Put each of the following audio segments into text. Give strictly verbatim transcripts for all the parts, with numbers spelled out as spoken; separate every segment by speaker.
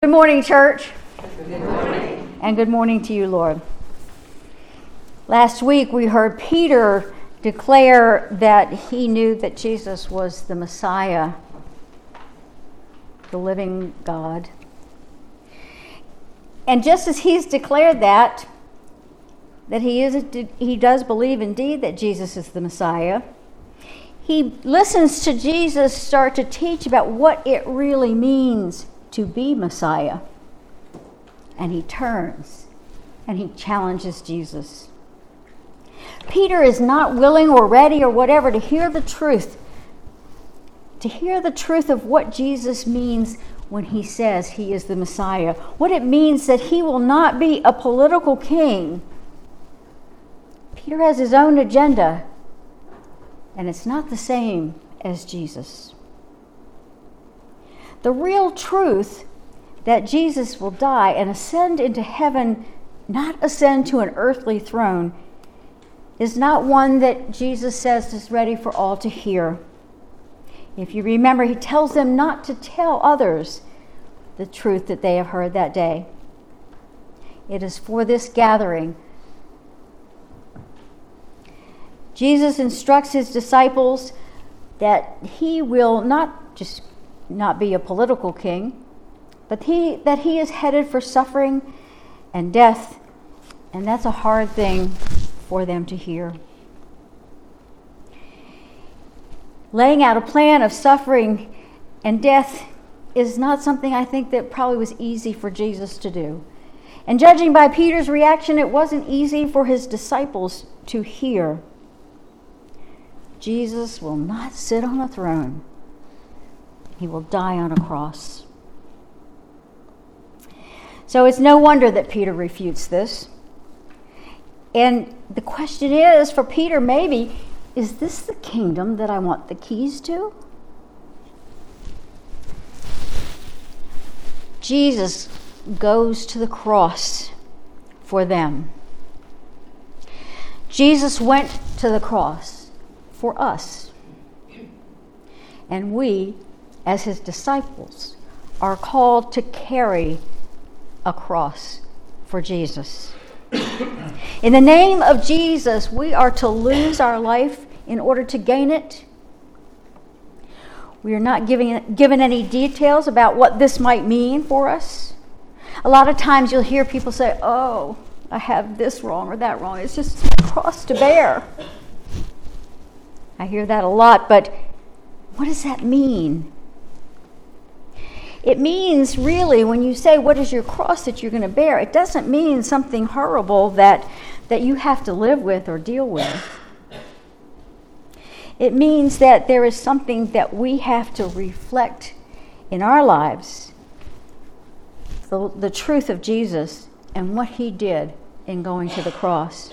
Speaker 1: Good morning, church.
Speaker 2: Good morning.
Speaker 1: And good morning to you, Lord. Last week we heard Peter declare that he knew that Jesus was the Messiah, the living God. And just as he's declared that, that he is, he does believe indeed that Jesus is the Messiah, he listens to Jesus start to teach about what it really means to be Messiah. And he turns and he challenges Jesus. Peter is not willing or ready or whatever to hear the truth, to hear the truth of what Jesus means when he says he is the Messiah, what it means that he will not be a political king. Peter has his own agenda, and it's not the same as Jesus. The real truth that Jesus will die and ascend into heaven, not ascend to an earthly throne, is not one that Jesus says is ready for all to hear. If you remember, he tells them not to tell others the truth that they have heard that day. It is for this gathering. Jesus instructs his disciples that he will not just not be a political king, but he that he is headed for suffering and death, and that's a hard thing for them to hear. Laying out a plan of suffering and death is not something I think that probably was easy for Jesus to do. And judging by Peter's reaction, it wasn't easy for his disciples to hear. Jesus will not sit on a throne. He will die on a cross. So it's no wonder that Peter refutes this. And the question is, for Peter, maybe, is this the kingdom that I want the keys to? Jesus goes to the cross for them. Jesus went to the cross for us. And we, as his disciples, are called to carry a cross for Jesus. In the name of Jesus, we are to lose our life in order to gain it. We are not giving, given any details about what this might mean for us. A lot of times you'll hear people say, oh, I have this wrong or that wrong. It's just a cross to bear. I hear that a lot, but what does that mean? It means, really, when you say, what is your cross that you're going to bear, it doesn't mean something horrible that, that you have to live with or deal with. It means that there is something that we have to reflect in our lives, the, the truth of Jesus and what he did in going to the cross.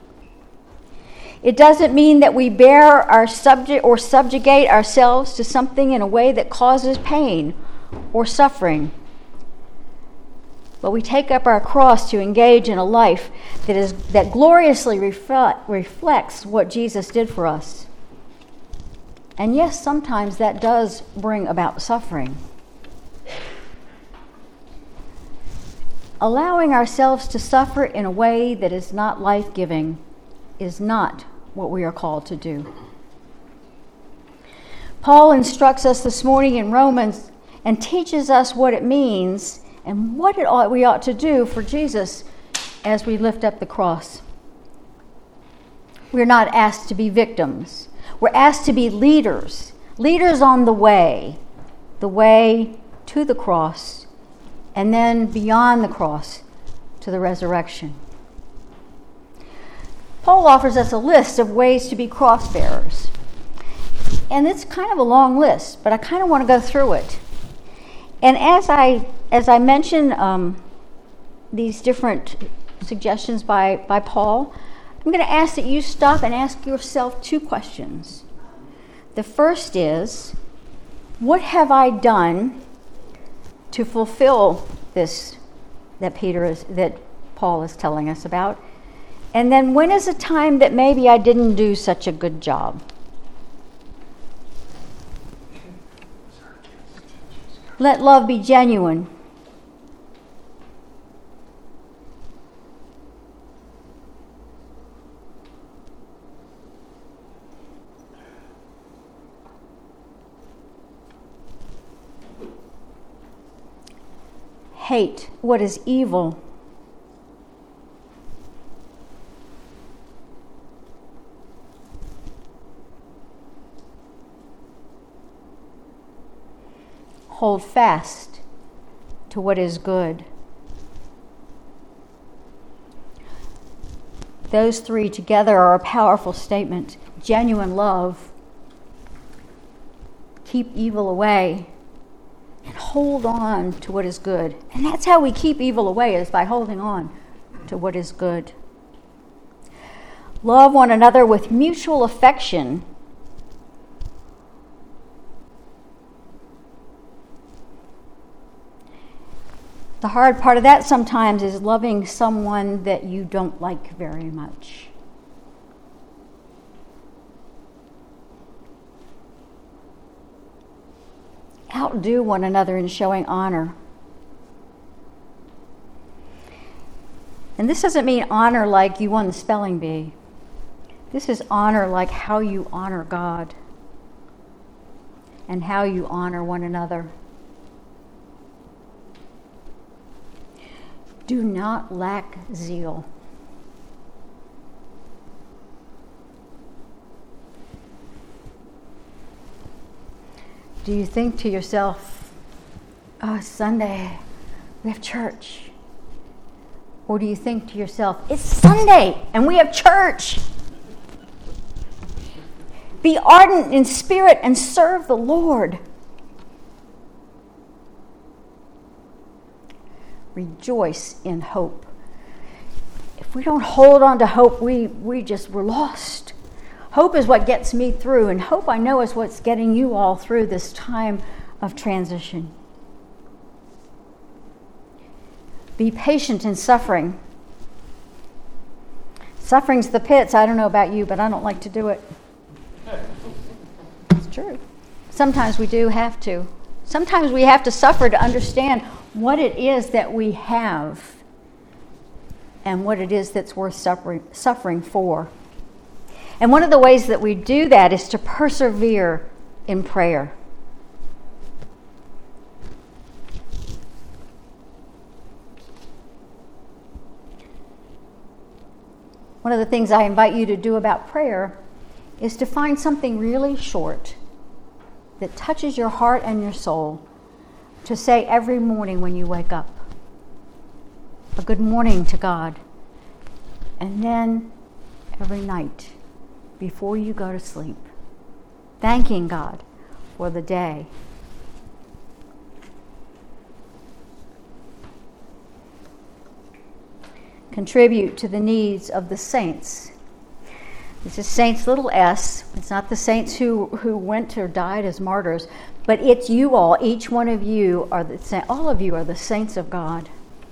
Speaker 1: It doesn't mean that we bear our subject or subjugate ourselves to something in a way that causes pain or suffering. But we take up our cross to engage in a life that is that gloriously reflect, reflects what Jesus did for us. And yes, sometimes that does bring about suffering. Allowing ourselves to suffer in a way that is not life-giving is not what we are called to do. Paul instructs us this morning in Romans and teaches us what it means and what it ought, we ought to do for Jesus as we lift up the cross. We're not asked to be victims. We're asked to be leaders, leaders on the way, the way to the cross, and then beyond the cross to the resurrection. Paul offers us a list of ways to be cross bearers. And it's kind of a long list, but I kind of want to go through it. And as I as I mention um, these different suggestions by, by Paul, I'm going to ask that you stop and ask yourself two questions. The first is, what have I done to fulfill this that Peter is that Paul is telling us about? And then when is a time that maybe I didn't do such a good job? Let love be genuine. Hate what is evil. Hold fast to what is good. Those three together are a powerful statement. Genuine love. Keep evil away and hold on to what is good. And that's how we keep evil away, is by holding on to what is good. Love one another with mutual affection. The hard part of that sometimes is loving someone that you don't like very much. Outdo one another in showing honor. And this doesn't mean honor like you won the spelling bee. This is honor like how you honor God and how you honor one another. Do not lack zeal. Do you think to yourself, oh, it's Sunday, we have church? Or do you think to yourself, it's Sunday and we have church? Be ardent in spirit and serve the Lord. Rejoice in hope. If we don't hold on to hope, we, we just, we're lost. Hope is what gets me through, and hope, I know, is what's getting you all through this time of transition. Be patient in suffering. Suffering's the pits. I don't know about you, but I don't like to do it. It's true. Sometimes we do have to. Sometimes we have to suffer to understand what it is that we have and what it is that's worth suffering, suffering for. And one of the ways that we do that is to persevere in prayer. One of the things I invite you to do about prayer is to find something really short that touches your heart and your soul to say every morning when you wake up. A good morning to God. And then every night before you go to sleep, thanking God for the day. Contribute to the needs of the saints. This is saints little s. It's not the saints who, who went or died as martyrs, but it's you all. Each one of you are the all of you are the saints of God.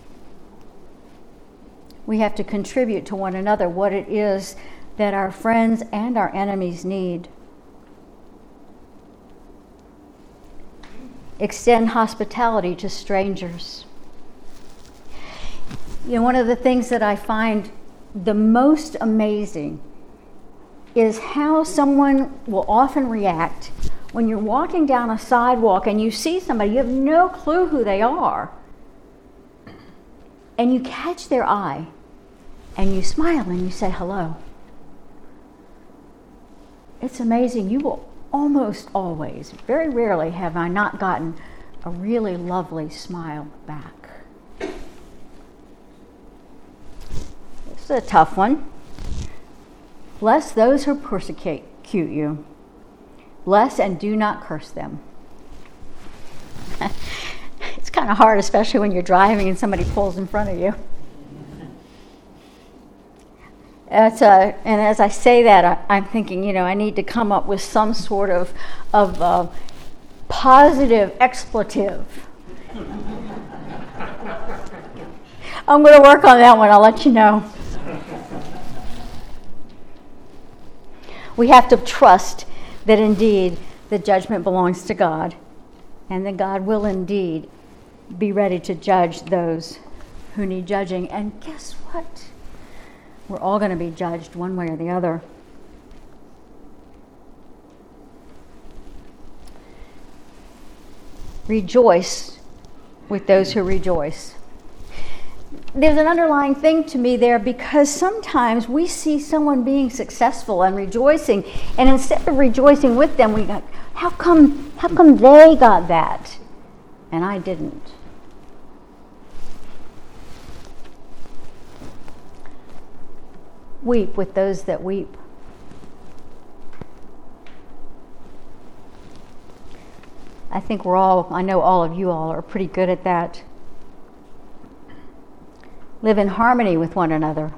Speaker 1: We have to contribute to one another what it is that our friends and our enemies need. Extend hospitality to strangers. You know, one of the things that I find the most amazing is how someone will often react when you're walking down a sidewalk and you see somebody, you have no clue who they are, and you catch their eye and you smile and you say hello. It's amazing. You will almost always, very rarely have I not gotten a really lovely smile back. This is a tough one. Bless those who persecute you. Bless and do not curse them. It's kind of hard, especially when you're driving and somebody pulls in front of you. It's a, and as I say that, I, I'm thinking, you know, I need to come up with some sort of, of uh, positive expletive. I'm going to work on that one. I'll let you know. We have to trust that indeed the judgment belongs to God, and that God will indeed be ready to judge those who need judging. And guess what? We're all going to be judged one way or the other. Rejoice with those who rejoice. There's an underlying thing to me there, because sometimes we see someone being successful and rejoicing, and instead of rejoicing with them, we go, how come, how come they got that and I didn't? Weep with those that weep. I think we're all, I know all of you all are pretty good at that. Live in harmony with one another.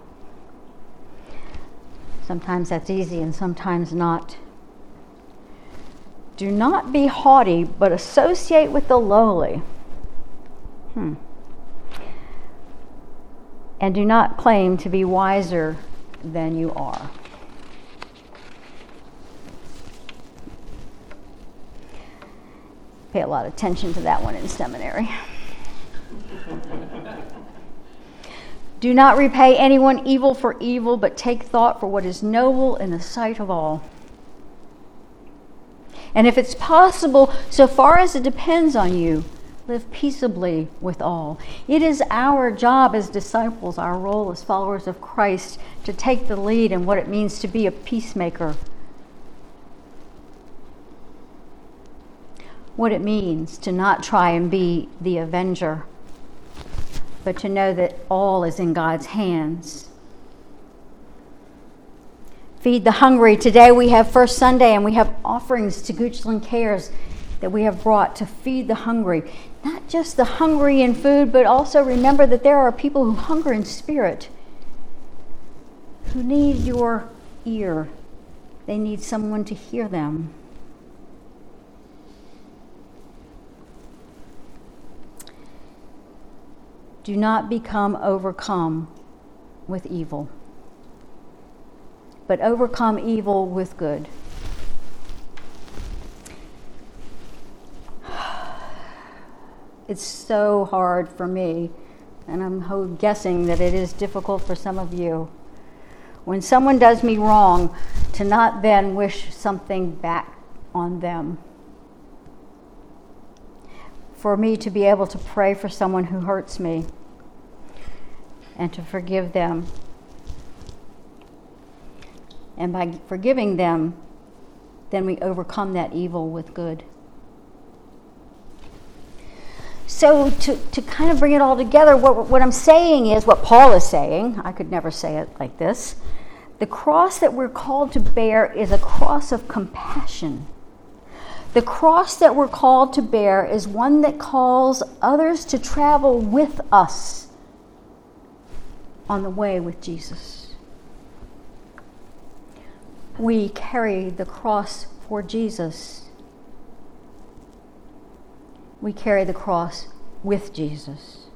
Speaker 1: Sometimes that's easy and sometimes not. Do not be haughty, but associate with the lowly. Hmm. And do not claim to be wiser than you are. Pay a lot of attention to that one in seminary. Do not repay anyone evil for evil, but take thought for what is noble in the sight of all. And if it's possible, so far as it depends on you, live peaceably with all. It is our job as disciples, our role as followers of Christ, to take the lead in what it means to be a peacemaker. What it means to not try and be the avenger, but to know that all is in God's hands. Feed the hungry. Today we have First Sunday, and we have offerings to Goochland Cares that we have brought to feed the hungry. Not just the hungry in food, but also remember that there are people who hunger in spirit, who need your ear. They need someone to hear them. Do not become overcome with evil, but overcome evil with good. It's so hard for me, and I'm guessing that it is difficult for some of you. When someone does me wrong, to not then wish something back on them. For me to be able to pray for someone who hurts me and to forgive them. And by forgiving them, then we overcome that evil with good. So to, to kind of bring it all together, what, what I'm saying is what Paul is saying. I could never say it like this. The cross that we're called to bear is a cross of compassion. The cross that we're called to bear is one that calls others to travel with us on the way with Jesus. We carry the cross for Jesus. We carry the cross with Jesus.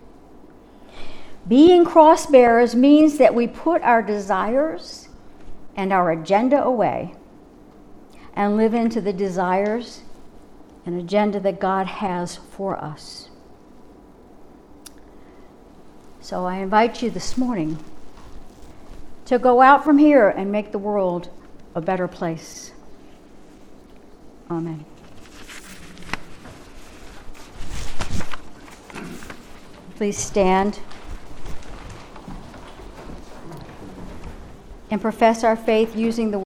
Speaker 1: Being cross bearers means that we put our desires and our agenda away and live into the desires and agenda that God has for us. So I invite you this morning to go out from here and make the world a better place. Amen. Please stand and profess our faith using the